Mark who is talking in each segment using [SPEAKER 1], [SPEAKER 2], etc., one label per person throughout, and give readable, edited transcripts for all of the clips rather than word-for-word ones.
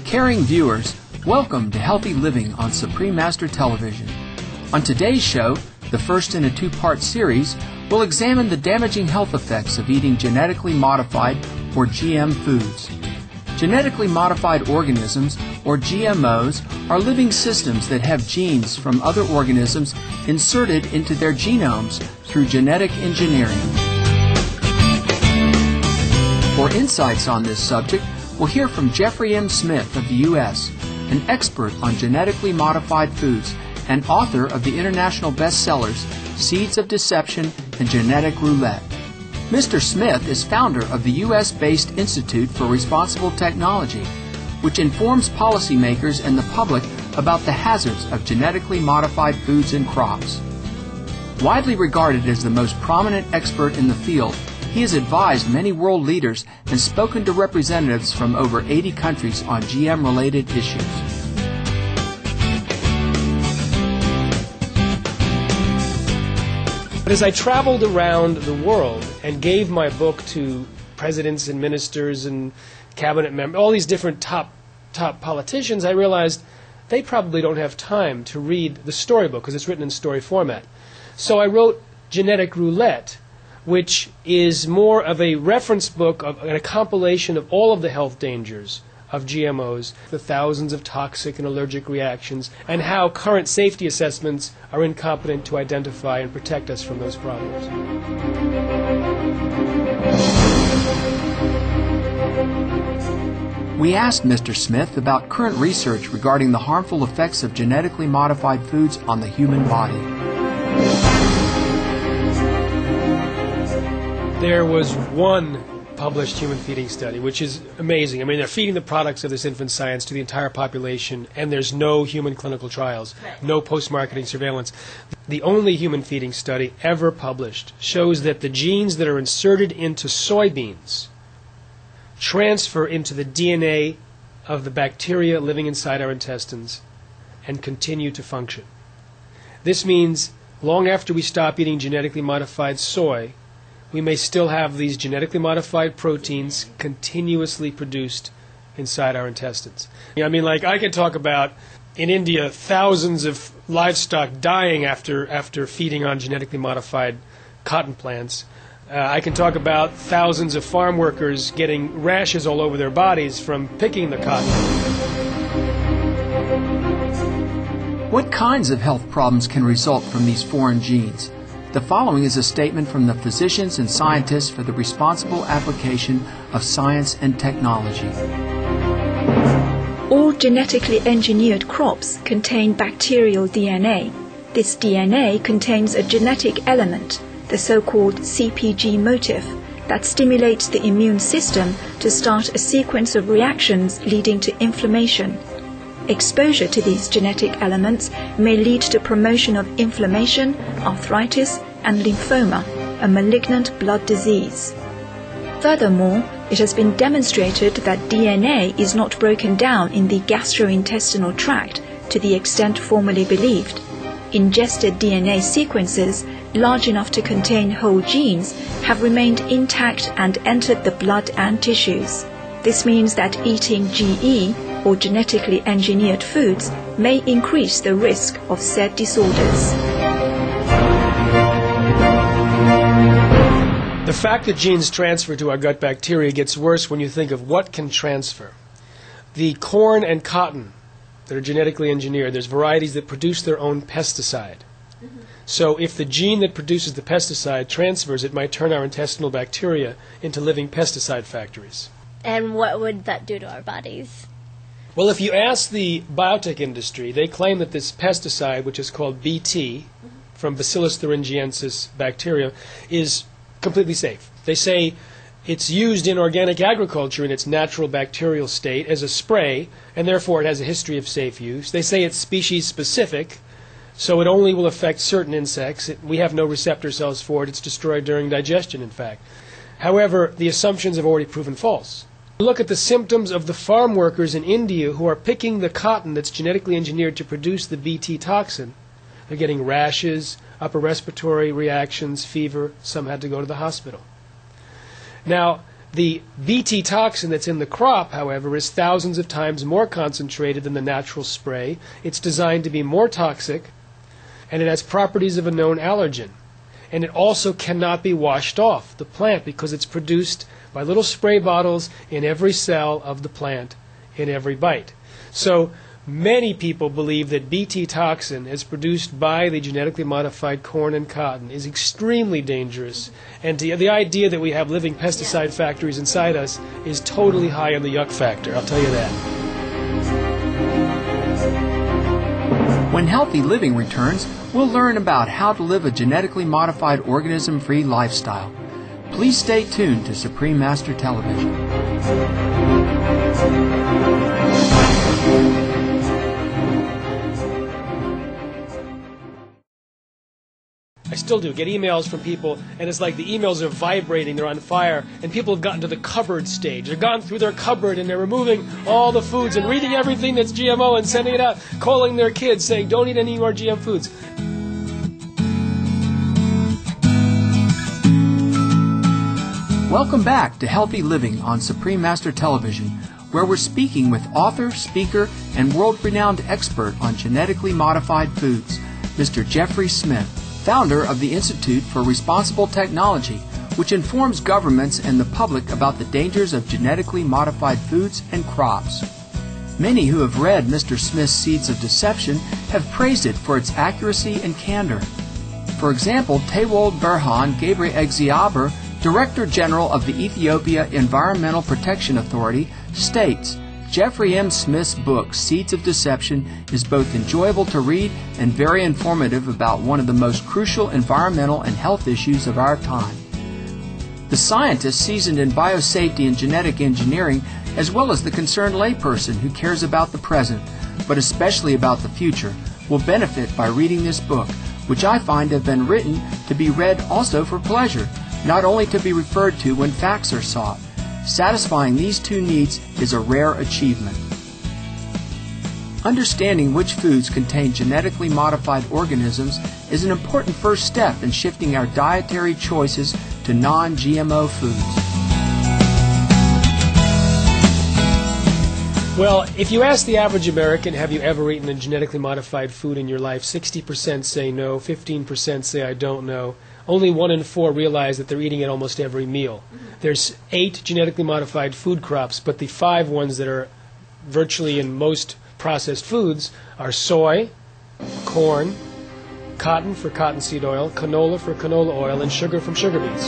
[SPEAKER 1] Caring viewers, welcome to Healthy Living on Supreme Master Television. On today's show, the first in a two-part series, we'll examine the damaging health effects of eating genetically modified or GM foods. Genetically modified organisms, or GMOs, are living systems that have genes from other organisms inserted into their genomes through genetic engineering. For insights on this subject, we'll hear from Jeffrey M. Smith of the U.S., an expert on genetically modified foods and author of the international bestsellers Seeds of Deception and Genetic Roulette. Mr. Smith is founder of the U.S.-based Institute for Responsible Technology, which informs policymakers and the public about the hazards of genetically modified foods and crops. Widely regarded as the most prominent expert in the field, he has advised many world leaders and spoken to representatives from over 80 countries on GM-related issues.
[SPEAKER 2] But as I traveled around the world and gave my book to presidents and ministers and cabinet members, all these different top politicians, I realized they probably don't have time to read the storybook because it's written in story format. So I wrote Genetic Roulette, which is more of a reference book and a compilation of all of the health dangers of GMOs, the thousands of toxic and allergic reactions, and how current safety assessments are incompetent to identify and protect us from those problems.
[SPEAKER 1] We asked Mr. Smith about current research regarding the harmful effects of genetically modified foods on the human body.
[SPEAKER 2] There was one published human feeding study, which is amazing. I mean, they're feeding the products of this infant science to the entire population, and there's no human clinical trials, no post-marketing surveillance. The only human feeding study ever published shows that the genes that are inserted into soybeans transfer into the DNA of the bacteria living inside our intestines and continue to function. This means long after we stop eating genetically modified soy, we may still have these genetically modified proteins continuously produced inside our intestines. I mean, like, I could talk about, in India, thousands of livestock dying after feeding on genetically modified cotton plants. I can talk about thousands of farm workers getting rashes all over their bodies from picking the cotton.
[SPEAKER 1] What kinds of health problems can result from these foreign genes? The following is a statement from the physicians and scientists for the responsible application of science and technology.
[SPEAKER 3] All genetically engineered crops contain bacterial DNA. This DNA contains a genetic element, the so-called CpG motif, that stimulates the immune system to start a sequence of reactions leading to inflammation. Exposure to these genetic elements may lead to promotion of inflammation, arthritis, and lymphoma, a malignant blood disease. Furthermore, it has been demonstrated that DNA is not broken down in the gastrointestinal tract to the extent formerly believed. Ingested DNA sequences large enough to contain whole genes have remained intact and entered the blood and tissues. This means that eating GE, or genetically engineered foods, may increase the risk of said disorders.
[SPEAKER 2] The fact that genes transfer to our gut bacteria gets worse when you think of what can transfer. The corn and cotton that are genetically engineered, there's varieties that produce their own pesticide. So if the gene that produces the pesticide transfers, it might turn our intestinal bacteria into living pesticide factories.
[SPEAKER 4] And what would that do to our bodies?
[SPEAKER 2] Well, if you ask the biotech industry, they claim that this pesticide, which is called BT, from Bacillus thuringiensis bacteria, is completely safe. They say it's used in organic agriculture in its natural bacterial state as a spray, and therefore it has a history of safe use. They say it's species-specific, so it only will affect certain insects. We have no receptor cells for it. It's destroyed during digestion, in fact. However, the assumptions have already proven false. Look at the symptoms of the farm workers in India who are picking the cotton that's genetically engineered to produce the BT toxin. They're getting rashes, upper respiratory reactions, fever. Some had to go to the hospital. Now, The Bt toxin that's in the crop, however, is thousands of times more concentrated than the natural spray. It's designed to be more toxic, and it has properties of a known allergen. And it also cannot be washed off the plant because it's produced by little spray bottles in every cell of the plant in every bite. So many people believe that Bt toxin, as produced by the genetically modified corn and cotton, is extremely dangerous. And the idea that we have living pesticide factories inside us is totally high on the yuck factor, I'll tell you that.
[SPEAKER 1] When Healthy Living returns, we'll learn about how to live a genetically modified organism-free lifestyle. Please stay tuned to Supreme Master Television.
[SPEAKER 2] I still do get emails from people, and it's like the emails are vibrating, they're on fire, and people have gotten to the cupboard stage. They've gone through their cupboard and they're removing all the foods and reading everything that's GMO and sending it out, calling their kids saying, don't eat any more GM foods.
[SPEAKER 1] Welcome back to Healthy Living on Supreme Master Television, where we're speaking with author, speaker, and world-renowned expert on genetically modified foods, Mr. Jeffrey Smith, founder of the Institute for Responsible Technology, which informs governments and the public about the dangers of genetically modified foods and crops. Many who have read Mr. Smith's Seeds of Deception have praised it for its accuracy and candor. For example, Tewold Berhan Gebre-Egziaber, Director General of the Ethiopia Environmental Protection Authority, states, Jeffrey M. Smith's book, Seeds of Deception, is both enjoyable to read and very informative about one of the most crucial environmental and health issues of our time. The scientist seasoned in biosafety and genetic engineering, as well as the concerned layperson who cares about the present, but especially about the future, will benefit by reading this book, which I find have been written to be read also for pleasure, not only to be referred to when facts are sought. Satisfying these two needs is a rare achievement. Understanding which foods contain genetically modified organisms is an important first step in shifting our dietary choices to non-GMO foods.
[SPEAKER 2] Well, if you ask the average American, have you ever eaten a genetically modified food in your life, 60% say no, 15% say I don't know. Only 1 in 4 realize that they're eating it almost every meal. There's 8 genetically modified food crops, but the 5 ones that are virtually in most processed foods are soy, corn, cotton for cottonseed oil, canola for canola oil, and sugar from sugar beets.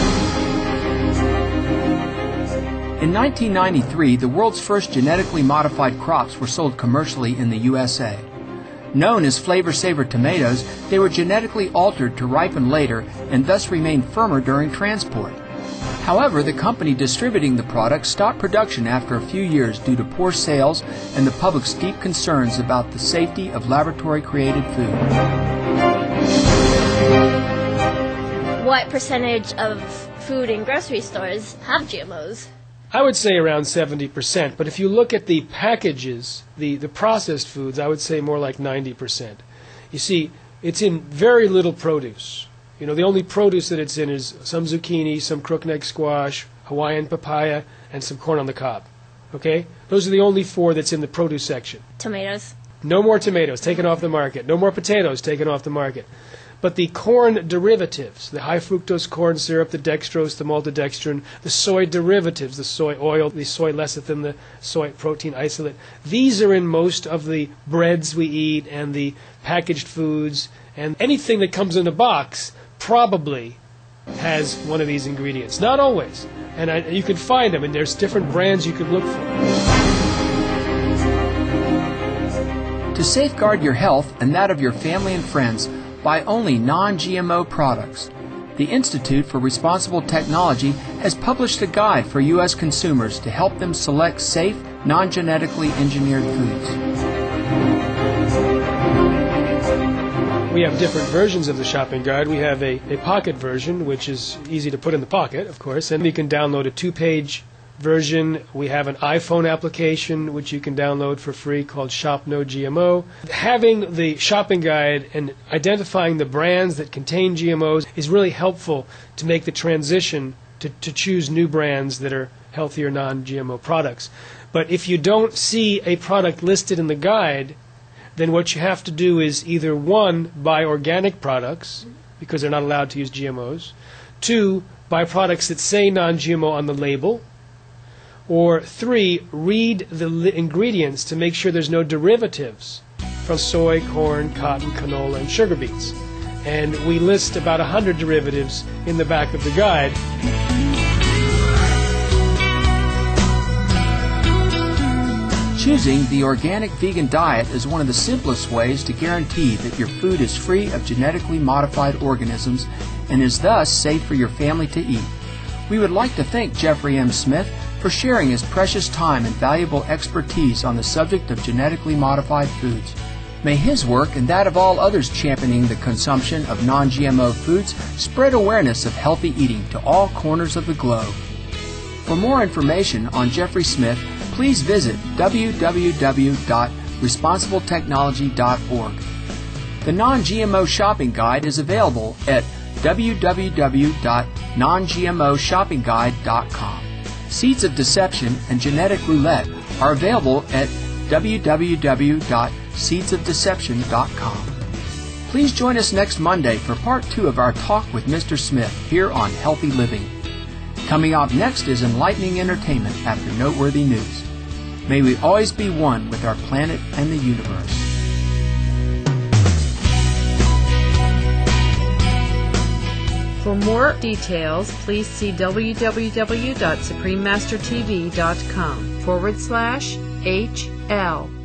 [SPEAKER 1] In 1993, the world's first genetically modified crops were sold commercially in the USA. Known as Flavor Saver tomatoes, they were genetically altered to ripen later and thus remain firmer during transport. However, the company distributing the product stopped production after a few years due to poor sales and the public's deep concerns about the safety of laboratory-created food.
[SPEAKER 4] What percentage of food in grocery stores have GMOs?
[SPEAKER 2] I would say around 70%, but if you look at the packages, the processed foods, I would say more like 90%. You see, it's in very little produce. You know, the only produce that it's in is some zucchini, some crookneck squash, Hawaiian papaya, and some corn on the cob. Okay? Those are the only 4 that's in the produce section.
[SPEAKER 4] Tomatoes.
[SPEAKER 2] No more tomatoes taken off the market. No more potatoes taken off the market. But the corn derivatives, the high fructose corn syrup, the dextrose, the maltodextrin, the soy derivatives, the soy oil, the soy lecithin, the soy protein isolate, these are in most of the breads we eat and the packaged foods, and anything that comes in a box probably has one of these ingredients. Not always. And you can find them, and there's different brands you can look for.
[SPEAKER 1] To safeguard your health and that of your family and friends, buy only non-GMO products. The Institute for Responsible Technology has published a guide for U.S. consumers to help them select safe, non-genetically engineered foods.
[SPEAKER 2] We have different versions of the shopping guide. We have a pocket version, which is easy to put in the pocket, of course, and you can download a 2-page version. We have an iPhone application, which you can download for free, called Shop No GMO. Having the shopping guide and identifying the brands that contain GMOs is really helpful to make the transition to choose new brands that are healthier non-GMO products. But if you don't see a product listed in the guide, then what you have to do is either 1, buy organic products, because they're not allowed to use GMOs, 2, buy products that say non-GMO on the label, or 3, read the ingredients to make sure there's no derivatives from soy, corn, cotton, canola, and sugar beets. And we list about 100 derivatives in the back of the guide.
[SPEAKER 1] Choosing the organic vegan diet is one of the simplest ways to guarantee that your food is free of genetically modified organisms and is thus safe for your family to eat. We would like to thank Jeffrey M. Smith for sharing his precious time and valuable expertise on the subject of genetically modified foods. May his work and that of all others championing the consumption of non-GMO foods spread awareness of healthy eating to all corners of the globe. For more information on Jeffrey Smith, please visit www.responsibletechnology.org. The Non-GMO Shopping Guide is available at www.nongmoshoppingguide.com. Seeds of Deception and Genetic Roulette are available at www.seedsofdeception.com. Please join us next Monday for part 2 of our talk with Mr. Smith here on Healthy Living. Coming up next is enlightening entertainment after noteworthy news. May we always be one with our planet and the universe.
[SPEAKER 5] For more details, please see www.suprememastertv.com/HL.